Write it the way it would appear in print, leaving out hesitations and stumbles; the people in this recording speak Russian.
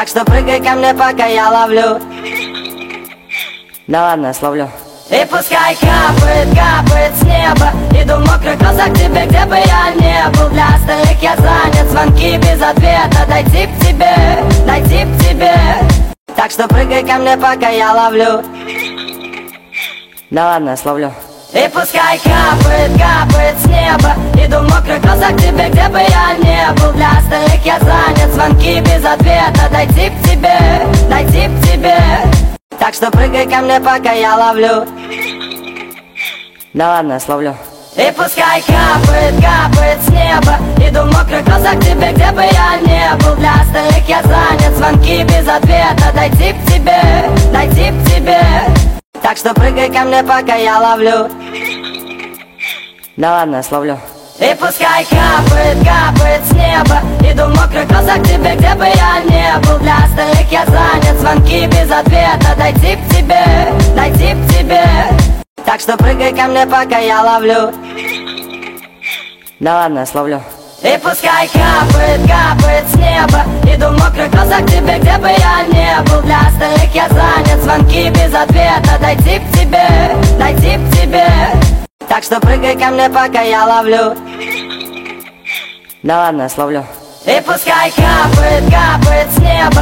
Так что прыгай ко мне, пока я ловлю. Да ладно, я словлю. И пускай капает, капает с неба. Иду в мокрых глазах к тебе, где бы я не был. Для остальных я занят, звонки без ответа. Дойти к тебе, дойти к тебе. Так что прыгай ко мне, пока я ловлю. Да ладно, я словлю. И пускай капает, капает с неба. Иду в мокрых глазах к тебе, где бы я не был. Для остальных я занят, звонки без ответа. Дойти к тебе, дойти к тебе. Так что прыгай ко мне, пока я ловлю. Да ладно, я словлю. И пускай капает, капает с неба. Иду в мокрых глазах к тебе, где бы я не был. Для остальных я занят, звонки без ответа. Дойти к тебе, дойти к тебе. Так что прыгай ко мне, пока я ловлю. Да ладно, я словлю. И пускай капает, капает с неба. Иду в мокрых глазах к тебе, где бы я не был. Для остальных я занят, звонки без ответа. Дойти к тебе, дойти к тебе. Так что прыгай ко мне, пока я ловлю. Да ладно, я словлю. И пускай капает, капает с неба. Иду в мокрых глазах к тебе, где бы я не был. Для остальных я занят, звонки без ответа. Дойти к тебе, дойти к тебе. Так что прыгай ко мне, пока я ловлю. Да ладно, я словлю. И пускай капает, капает с неба.